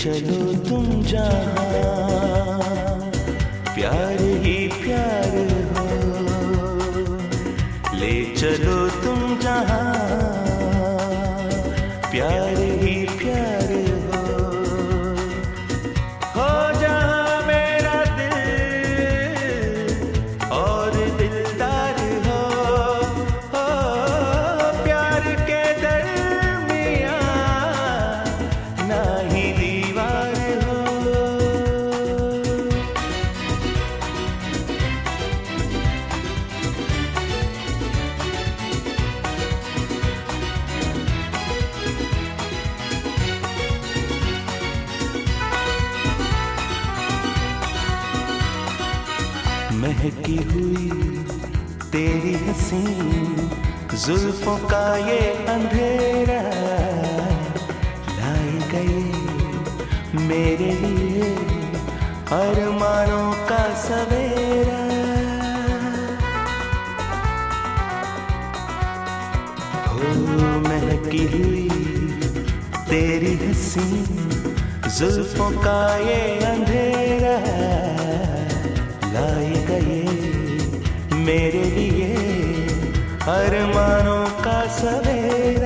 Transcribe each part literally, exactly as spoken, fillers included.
चलो तुम जहाँ प्यार ही प्यार हो, ले चलो तुम जहाँ प्यार ही प्यार हो। हो जहाँ मेरा दिल और दिलदार हो, हो प्यार के दरमियाँ ना ही दीवार हो। महकी हुई तेरी हंसी जुल्फों का ये अंधेरा, लाए गए मेरे लिए अरमानों का सवेरा। हो महकी हुई तेरी हंसी जुल्फों का ये अंधेरा, लाए गए मेरे लिए अरमानों का सवेरा।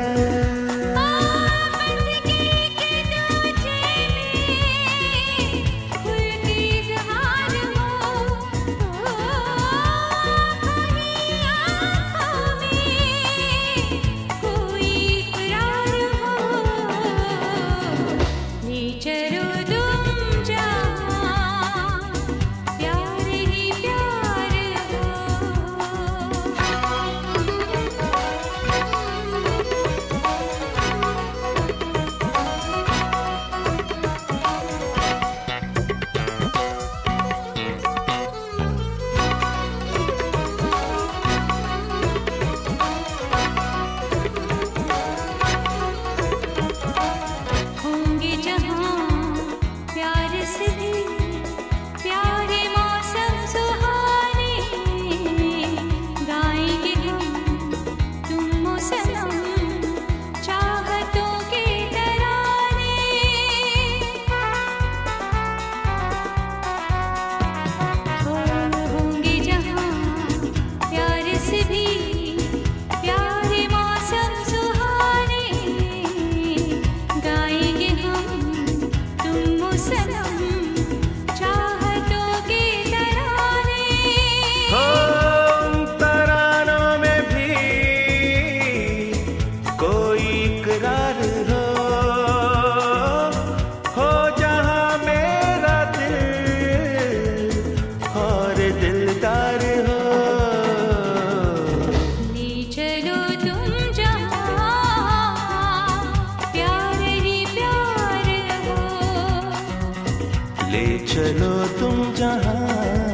ले चलो तुम जहाँ